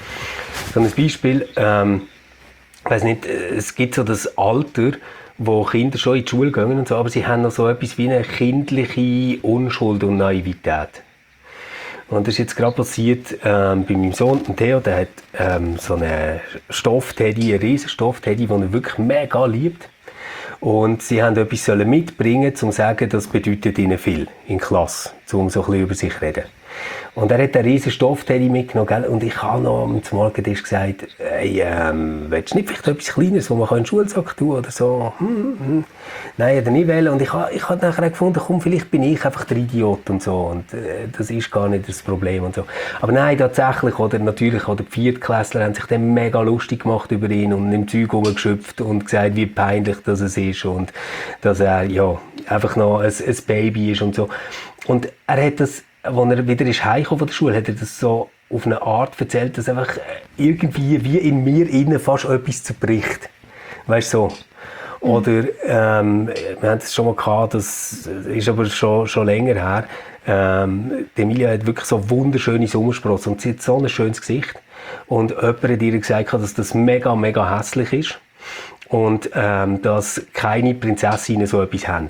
So ein Beispiel, ähm, ich weiss nicht, es gibt so das Alter, wo Kinder schon in die Schule gehen und so, aber sie haben noch so etwas wie eine kindliche Unschuld und Naivität. Und das ist jetzt gerade passiert ähm, bei meinem Sohn, Theo, der hat ähm, so einen Stoffteddy, einen riesen Stoffteddy, den er wirklich mega liebt. Und sie haben etwas mitbringen, um zu sagen, das bedeutet ihnen viel in der Klasse, um so ein bisschen über sich zu reden. Und er hat einen riesen Stoffteddy mitgenommen, gell? Und ich habe noch am Morgentisch gesagt, hey, ähm, willst du nicht vielleicht etwas Kleines, das man in den Schulsack tun oder so? Hm, hm. Nein, er nicht wollen. Und ich habe ich hab nachher gefunden, komm, vielleicht bin ich einfach der Idiot und so. Und äh, das ist gar nicht das Problem und so. Aber nein, tatsächlich, oder natürlich, oder die Viertklässler haben sich dann mega lustig gemacht über ihn und im Zeug rumgeschöpft und gesagt, wie peinlich das es ist und dass er, ja, einfach noch ein, ein Baby ist und so. Und er hat das, als er wieder ist heimgekommen von der Schule, hat er das so auf eine Art erzählt, dass einfach irgendwie wie in mir innen fast etwas zerbricht. Weißt du, so. Mhm. Oder, ähm, wir haben es schon mal gehabt, das ist aber schon, schon länger her. Ähm, die Emilia hat wirklich so wunderschöne Sommersprossen und sie hat so ein schönes Gesicht. Und jemand hat ihr gesagt, dass das mega, mega hässlich ist. Und, ähm, dass keine Prinzessinnen so etwas haben.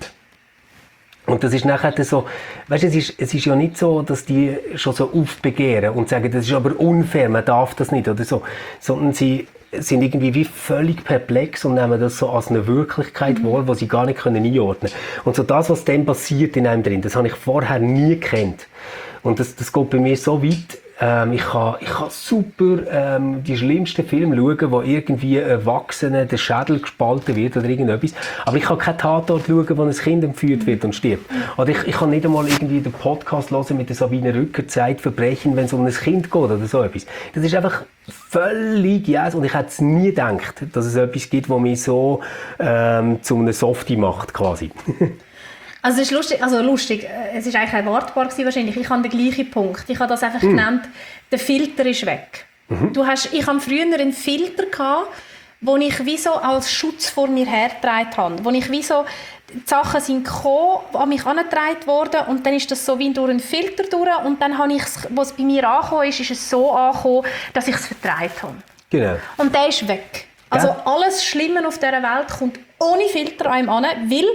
Und das ist nachher so, weißt du, es ist, es ist ja nicht so, dass die schon so aufbegehren und sagen, das ist aber unfair, man darf das nicht oder so, sondern sie sind irgendwie wie völlig perplex und nehmen das so als eine Wirklichkeit wahr, die sie gar nicht können einordnen können. Und so das, was dann passiert in einem drin, das habe ich vorher nie gekannt. Und das, das geht bei mir so weit, ähm, ich kann, ich kann super ähm, die schlimmsten Filme schauen, wo irgendwie Erwachsenen der Schädel gespalten wird oder irgendetwas. Aber ich kann keinen Tatort schauen, wo ein Kind entführt wird und stirbt. Oder ich, ich kann nicht einmal irgendwie den Podcast hören mit der Sabine Rücker, Zeitverbrechen, wenn es um ein Kind geht oder so etwas. Das ist einfach völlig yes. Und ich hätte es nie gedacht, dass es etwas gibt, das mich so ähm, zu einem Softie macht, quasi. Also es ist lustig, also lustig, es ist eigentlich erwartbar gewesen wahrscheinlich. Ich habe den gleichen Punkt. Ich habe das einfach mm. genannt, der Filter ist weg. Mhm. Du hast, ich hatte früher einen Filter gehabt, den ich wie so als Schutz vor mir hergetragen habe. Wo ich wie so, die Sachen sind gekommen, an mich herangetragen worden und dann ist das so wie durch einen Filter durch und dann habe ich, was bei mir angekommen ist, ist es so angekommen, dass ich es vertragen habe. Genau. Und der ist weg. Also ja. Alles Schlimme auf dieser Welt kommt ohne Filter an ihm an, weil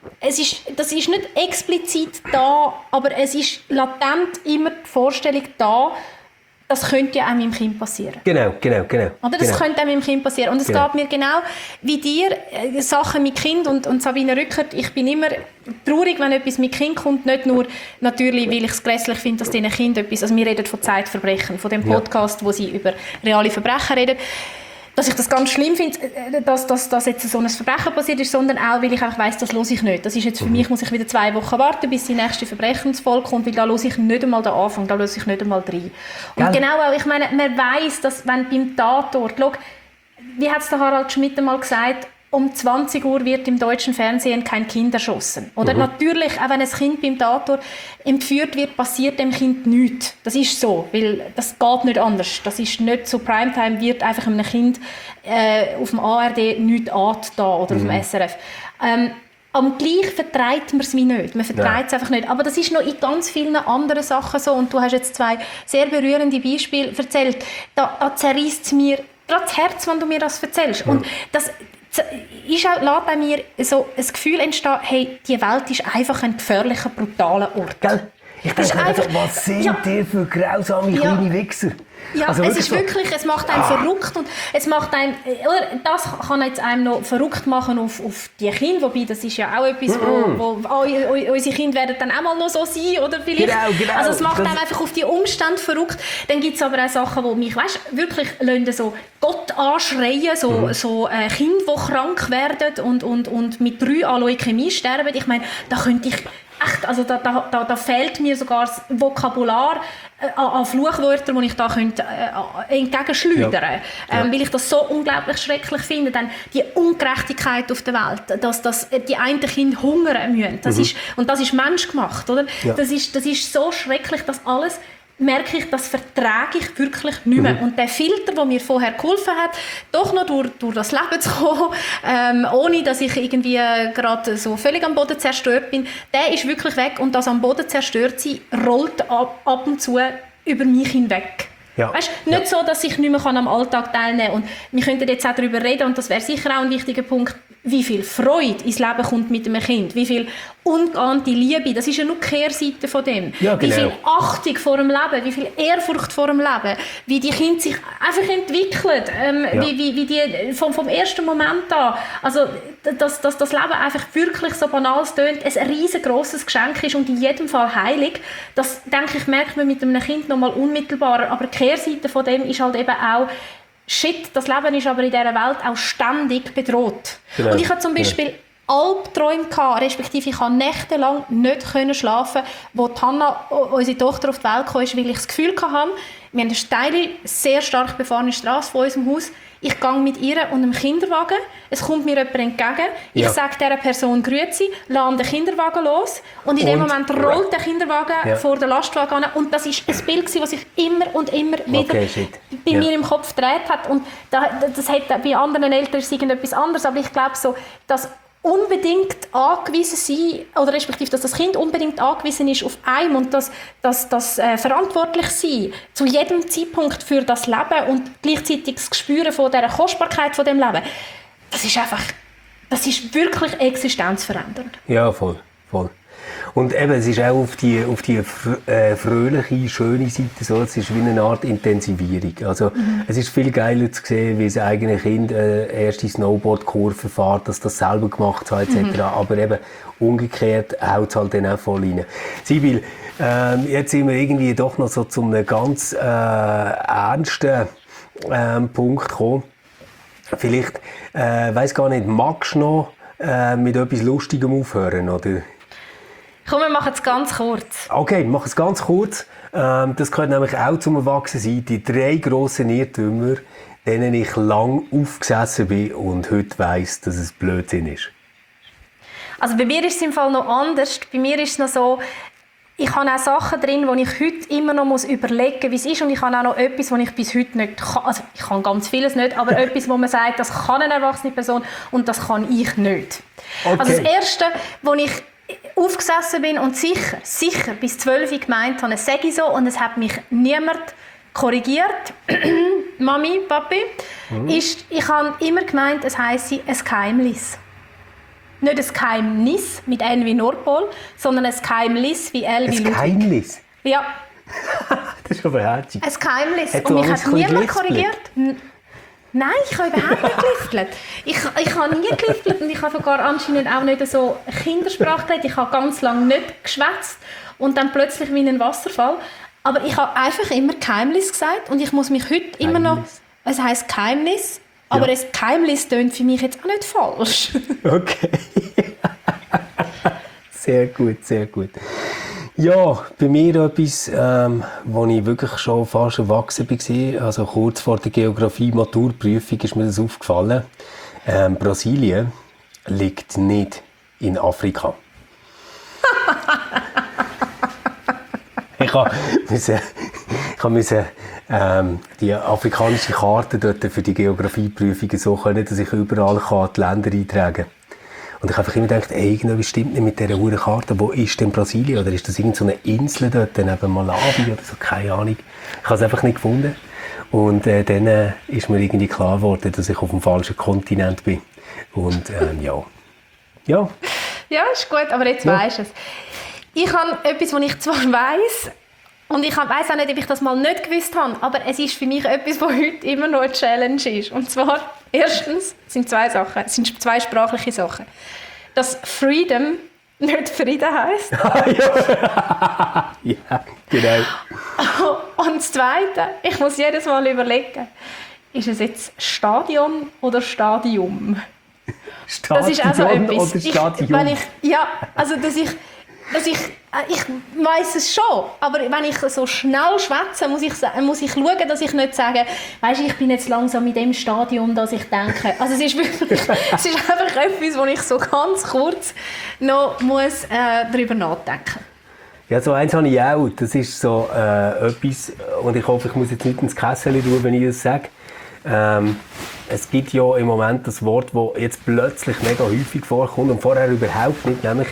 es ist, das ist nicht explizit da, aber es ist latent immer die Vorstellung da, das könnte ja auch meinem Kind passieren. Genau, genau, genau. Oder das genau. könnte auch meinem Kind passieren. Und es Genau. geht mir genau wie dir, äh, Sachen mit Kind und, und Sabine Rückert. Ich bin immer traurig, wenn etwas mit Kind kommt. Nicht nur natürlich, weil ich es grässlich finde, dass diesen Kindern etwas... Also wir reden von Zeitverbrechen, von dem Podcast, ja. wo sie über reale Verbrechen reden. Dass ich das ganz schlimm finde, dass, dass, dass jetzt so ein Verbrechen passiert ist, sondern auch, weil ich einfach weiss, das höre ich nicht. Das ist jetzt für mhm. mich, muss ich wieder zwei Wochen warten, bis die nächste Verbrechensfolge kommt, weil da höre ich nicht einmal den Anfang, da höre ich nicht einmal rein. Und Gell? Genau auch, ich meine, man weiss, dass wenn beim Tatort, schau, wie hat es der Harald Schmidt einmal gesagt, um zwanzig Uhr wird im deutschen Fernsehen kein Kind erschossen. Oder mhm. natürlich, auch wenn ein Kind beim Tatort entführt wird, passiert dem Kind nichts. Das ist so, weil das geht nicht anders. Das ist nicht so, Primetime wird einfach einem Kind äh, auf dem A R D nichts angetan oder mhm. auf dem S R F. Ähm, aber gleich vertreibt man es wie nicht. Man vertreibt es einfach nicht. Aber das ist noch in ganz vielen anderen Sachen so. Und du hast jetzt zwei sehr berührende Beispiele erzählt. Da, da zerreißt es mir gerade das Herz, wenn du mir das erzählst. Mhm. Und das ist auch, lässt bei mir so ein Gefühl entstehen, hey, die Welt ist einfach ein gefährlicher, brutaler Ort. Gell? Ich denke einfach, was sind ja. die für grausame ja. kleine Wichser? Ja, also es ist so. wirklich, es macht einen ah. verrückt und es macht einen, oder das kann jetzt einem noch verrückt machen auf, auf die Kinder, wobei das ist ja auch etwas, mm. wo, wo oh, unsere Kinder werden dann auch mal noch so sein, oder vielleicht. Genau, genau. Also es macht das einem einfach auf die Umstände verrückt. Dann gibt es aber auch Sachen, die mich, weißt, wirklich lassen, so Gott anschreien, so, mm. so äh, Kinder, die krank werden und, und, und mit drei an Leukämie sterben. Ich meine, da könnte ich echt, also da, da, da, da fehlt mir sogar das Vokabular äh, an Fluchwörtern, die ich da könnte, äh, entgegenschleudern könnte. Ja. Ähm, weil ich das so unglaublich schrecklich finde. Dann die Ungerechtigkeit auf der Welt, dass, dass die einen Kinder hungern müssen. Das mhm. ist, und das ist menschgemacht. Oder? Ja. Das, ist, das ist so schrecklich, dass alles... merke ich, das vertrage ich wirklich nicht mehr. Mhm. Und der Filter, der mir vorher geholfen hat, doch noch durch, durch das Leben zu kommen, ähm, ohne dass ich irgendwie gerade so völlig am Boden zerstört bin, der ist wirklich weg. Und das am Boden zerstört sein, rollt ab, ab und zu über mich hinweg. Ja. Weißt, nicht ja. so, dass ich nicht mehr am Alltag teilnehmen kann. Und wir könnten jetzt auch darüber reden, und das wäre sicher auch ein wichtiger Punkt, wie viel Freude ins Leben kommt mit einem Kind, wie viel ungeahnte Liebe, das ist ja nur die Kehrseite von dem. Ja, genau. Wie viel Achtung vor dem Leben, wie viel Ehrfurcht vor dem Leben, wie die Kinder sich einfach entwickeln, ähm, ja. wie, wie, wie die vom, vom ersten Moment an, also dass, dass das Leben einfach wirklich so banal tönt, ein riesengroßes Geschenk ist und in jedem Fall heilig, das, denke ich, merkt man mit einem Kind noch mal unmittelbarer, aber die Kehrseite von dem ist halt eben auch, shit, das Leben ist aber in dieser Welt auch ständig bedroht. Genau. Und ich hatte zum Beispiel ja. Albträume gehabt, respektive ich konnte nächtelang nicht schlafen, wo Hanna, unsere Tochter, auf die Welt kam, weil ich das Gefühl hatte, wir haben eine steile, sehr stark befahrene Straße vor unserem Haus. Ich gehe mit ihr und einem Kinderwagen. Es kommt mir jemand entgegen. Ich ja. sage dieser Person «Grüezi», lasse den Kinderwagen los und in und, dem Moment rollt der Kinderwagen ja. vor den Lastwagen an. Und das war ein Bild, das sich immer und immer wieder okay, bei ja. mir im Kopf gedreht hat. Und das hat, bei anderen Eltern ist irgendetwas anderes, aber ich glaube so, dass unbedingt angewiesen sein, oder respektive, dass das Kind unbedingt angewiesen ist auf einem und dass das, das äh, verantwortlich sein zu jedem Zeitpunkt für das Leben und gleichzeitig das Gespür von dieser Kostbarkeit von dem Leben, das ist einfach, das ist wirklich existenzverändernd. Ja, voll, voll. Und eben, es ist auch auf die, auf die äh, fröhliche, schöne Seite so, es ist wie eine Art Intensivierung. Also, mhm. es ist viel geiler zu sehen, wie das eigene Kind äh, erste Snowboard-Kurve fährt, dass das selber gemacht hat, et cetera. Mhm. Aber eben, umgekehrt haut es halt dann auch voll rein. Sibyl, äh, jetzt sind wir irgendwie doch noch so zu einem ganz äh, ernsten äh, Punkt gekommen. Vielleicht, äh, weiss gar nicht, magst du noch äh, mit etwas Lustigem aufhören, oder? Komm, wir machen es ganz kurz. Okay, wir machen es ganz kurz. Ähm, das gehört nämlich auch zum Erwachsensein. Die drei grossen Irrtümer, denen ich lang aufgesessen bin und heute weiss, dass es Blödsinn ist. Also bei mir ist es im Fall noch anders. Bei mir ist es noch so, ich habe auch Sachen drin, die ich heute immer noch muss überlegen muss, wie es ist. Und ich habe auch noch etwas, was ich bis heute nicht kann. Also ich kann ganz vieles nicht, aber etwas, wo man sagt, das kann eine erwachsene Person und das kann ich nicht. Okay. Also das Erste, wo ich aufgesessen bin und sicher, sicher bis zwölf gemeint habe, es sage ich so und es hat mich niemand korrigiert, Mami, Papi, mhm. ist, ich habe immer gemeint, es heisse ein Geheimnis. Nicht ein Geheimnis mit N wie Nordpol, sondern ein Geheimnis wie L wie Ein Ludwig. Geheimnis? Ja. Das ist aber herzig. Ein Geheimnis. Hat und mich alles hat niemand gelispelt? korrigiert. N- Nein, ich habe überhaupt nicht gelispelt. Ich, ich habe nie gelispelt und ich habe sogar anscheinend auch nicht so Kindersprache geredet. Ich habe ganz lange nicht geschwätzt und dann plötzlich wie ein Wasserfall. Aber ich habe einfach immer Geheimnis gesagt und ich muss mich heute immer noch... Geheimnis. Es heisst Geheimnis, aber Ja. ein Geheimnis tönt für mich jetzt auch nicht falsch. Okay. Sehr gut, sehr gut. Ja, bei mir etwas, ähm, wo ich wirklich schon fast erwachsen war, also kurz vor der Geografie-Maturprüfung ist mir das aufgefallen. Ähm, Brasilien liegt nicht in Afrika. ich habe müssen, ich habe müssen, ähm, die afrikanische Karte dort für die Geografieprüfungen so können, dass ich überall kann die Länder eintragen kann. Und ich habe einfach immer gedacht, ey, irgendwas stimmt nicht mit dieser verdammten Karte. Wo ist denn Brasilien? Oder ist das irgendeine so eine Insel dort, neben Malawi oder so? Keine Ahnung. Ich habe es einfach nicht gefunden. Und äh, dann äh, ist mir irgendwie klar geworden, dass ich auf dem falschen Kontinent bin. Und ähm, ja. Ja. Ja, ist gut, aber jetzt Ja. weisst du es. Ich habe etwas, was ich zwar weiss, und ich weiss auch nicht, ob ich das mal nicht gewusst habe, aber es ist für mich etwas, was heute immer noch eine Challenge ist. Und zwar, erstens, es sind zwei Sachen, es sind zwei sprachliche Sachen. Dass Freedom nicht Frieden heisst. Ja, genau. Und das Zweite, ich muss jedes Mal überlegen, ist es jetzt Stadion oder Stadium? Stadion Das ist auch so etwas. oder Stadion? Ich, wenn ich, ja, also dass ich, dass ich, ich weiss es schon, aber wenn ich so schnell schwätze, muss ich, muss ich schauen, dass ich nicht sage, weisst, ich bin jetzt langsam in dem Stadium, dass ich denke. Also es ist wirklich, es ist einfach etwas, wo ich so ganz kurz noch muss, äh, darüber nachdenken. Ja, so eins habe ich auch. Das ist so äh, etwas, und ich hoffe, ich muss jetzt nicht ins Kessel tun, wenn ich das sage. Ähm, es gibt ja im Moment das Wort, das jetzt plötzlich mega häufig vorkommt und vorher überhaupt nicht, nämlich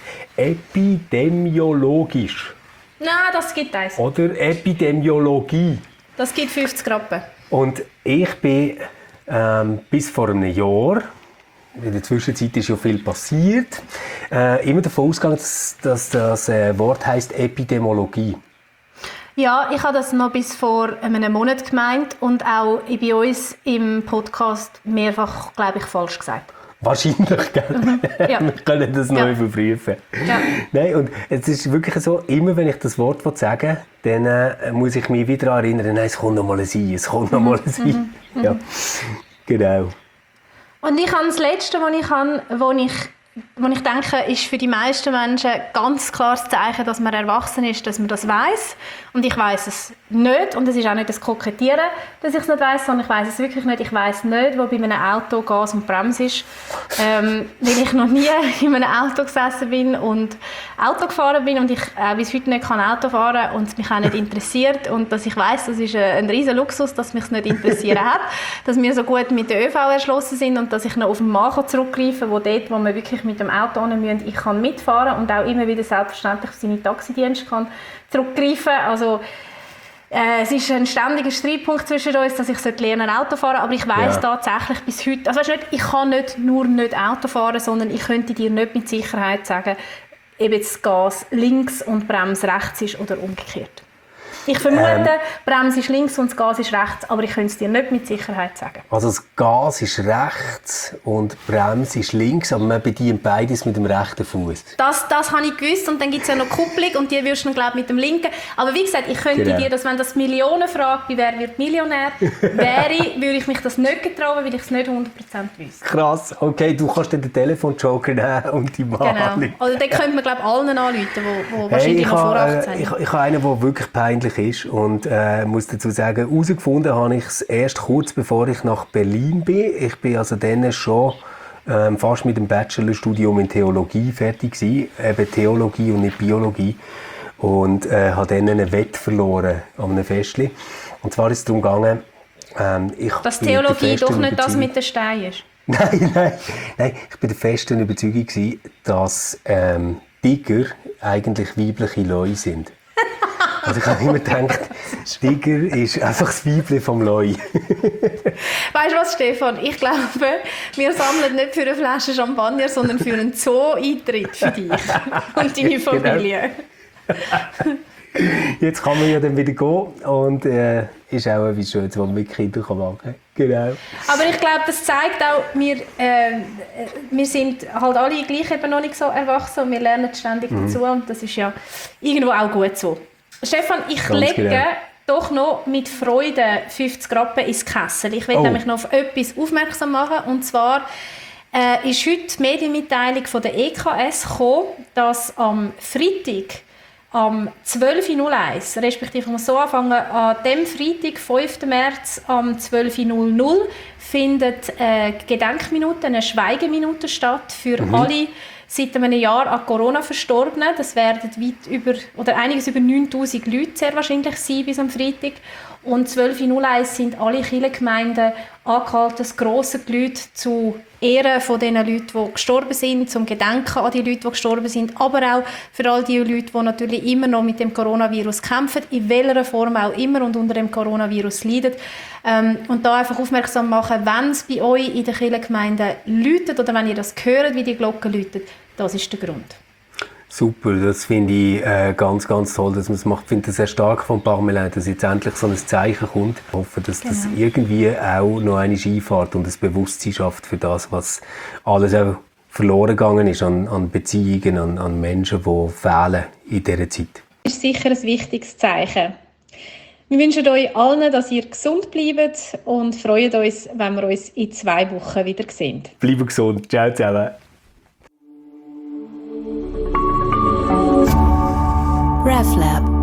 epidemiologisch. Nein, das gibt eins. Oder Epidemiologie. Das gibt fünfzig Rappen. Und ich bin ähm, bis vor einem Jahr, in der Zwischenzeit ist ja viel passiert, äh, immer davon ausgegangen, dass, dass das äh, Wort heisst Epidemiologie. Ja, ich habe das noch bis vor einem Monat gemeint und auch bei uns im Podcast mehrfach, glaube ich, falsch gesagt. Wahrscheinlich, gell? Ja. Wir können das noch Ja. überprüfen. Ja. Nein, und es ist wirklich so, immer wenn ich das Wort sagen will, dann äh, muss ich mich wieder daran erinnern, nein, es kommt noch mal ein Sein, es kommt noch mal ein Sein. Ja, genau. Und ich habe das Letzte, was ich, habe, wo ich, wo ich denke, ist für die meisten Menschen ganz klares Zeichen, dass man erwachsen ist, dass man das weiss. Und ich weiss es nicht. Und es ist auch nicht das Kokettieren, dass ich es nicht weiss, sondern ich weiss es wirklich nicht. Ich weiss nicht, wo bei einem Auto Gas und Bremse ist. Ähm, weil ich noch nie in einem Auto gesessen bin und Auto gefahren bin und ich äh, bis heute nicht kann Auto fahren kann und es mich auch nicht interessiert. Und dass ich weiss, das ist ein, ein riesen Luxus, dass mich es nicht interessieren hat. Dass wir so gut mit der ÖV erschlossen sind und dass ich noch auf den Mann zurückgreifen kann, wo dort, wo wir wirklich mit dem Auto hin müssen, ich kann mitfahren und auch immer wieder selbstverständlich auf seine Taxidienste kann zurückgreifen. Also, äh, es ist ein ständiger Streitpunkt zwischen uns, dass ich lernen Auto fahren, aber ich weiss Ja. tatsächlich bis heute, also weißt du nicht, ich kann nicht nur nicht Auto fahren, sondern ich könnte dir nicht mit Sicherheit sagen, ob jetzt das Gas links und Bremse rechts ist oder umgekehrt. Ich vermute, Ähm. Bremse ist links und das Gas ist rechts, aber ich könnte es dir nicht mit Sicherheit sagen. Also das Gas ist rechts und die Bremse ist links, aber man bedient beides mit dem rechten Fuß. Das, das habe ich gewusst und dann gibt es ja noch Kupplung und die wirst du, glaube ich, mit dem linken. Aber wie gesagt, ich könnte Genau. dir das, wenn das Millionenfrage bei «Wer wird Millionär» wäre, würde ich mich das nicht getrauen, weil ich es nicht hundert Prozent wüsste. Krass, okay, du kannst dann den Telefonjoker nehmen und die Mann Genau. anrufen. Oder dann könnte man, glaube ich, allen anrufen, die Hey, wahrscheinlich ich noch vor habe achtzehn äh, sind. ich, ich habe einen, der wirklich peinlich ist und äh, muss dazu sagen, herausgefunden habe ich es erst kurz bevor ich nach Berlin bin. Ich bin also dann schon ähm, fast mit dem Bachelorstudium in Theologie fertig gewesen, eben Theologie und nicht Biologie, und äh, habe dann einen Wett verloren an einem Festli. Und zwar ist es darum gegangen, ähm, ich Dass bin der Theologie doch festen nicht das Überzeugung- mit den Steinen ist. Nein, nein, nein. Ich bin der festen Überzeugung gewesen, dass ähm, Tiger eigentlich weibliche Leute sind. Also ich habe immer gedacht, Tiger ist einfach das Weibchen vom Leu. Weißt du was, Stefan? Ich glaube, wir sammeln nicht für eine Flasche Champagner, sondern für einen Zoo-Eintritt für dich und deine Familie. Genau. Jetzt kann man ja dann wieder gehen und äh, ist auch etwas Schönes, was man mit Kindern machen kann. Genau. Aber ich glaube, das zeigt auch, wir, äh, wir sind halt alle gleich eben noch nicht so erwachsen und wir lernen ständig mhm. dazu und das ist ja irgendwo auch gut so. Stefan, ich Ganz lege genau. doch noch mit Freude fünfzig Rappen ins Kessel. Ich will Oh. nämlich noch auf etwas aufmerksam machen und zwar äh, ist heute die Medienmitteilung von der E K S gekommen, dass am Freitag am zwölf Uhr eins, respektive ich muss so anfangen, an dem Freitag, fünften März, am zwölf Uhr findet eine Gedenkminute, eine Schweigeminute statt für mhm. alle seit einem Jahr an Corona Verstorbenen. Das werden weit über, oder einiges über neuntausend Leute sehr wahrscheinlich sein bis am Freitag. Und zwölf Uhr eins sind alle Kirchengemeinden angehalten, das grosse Gelüt zu Ehren von den Leuten, die gestorben sind, zum Gedenken an die Leute, die gestorben sind, aber auch für all die Leute, die natürlich immer noch mit dem Coronavirus kämpfen, in welcher Form auch immer und unter dem Coronavirus leiden. Ähm, und da einfach aufmerksam machen, wenn es bei euch in den Kirchengemeinden läutet oder wenn ihr das hört, wie die Glocke läutet, das ist der Grund. Super, das finde ich äh, ganz, ganz toll, dass man es macht. Ich finde es sehr stark von Parmelin, dass jetzt endlich so ein Zeichen kommt. Ich hoffe, dass genau. das irgendwie auch noch eine Skifahrt und ein Bewusstsein schafft für das, was alles auch verloren gegangen ist an, an Beziehungen, an, an Menschen, die fehlen in dieser Zeit. Das ist sicher ein wichtiges Zeichen. Wir wünschen euch allen, dass ihr gesund bleibt und freuen uns, wenn wir uns in zwei Wochen wieder sehen. Bleibt gesund. Ciao zusammen. RefLab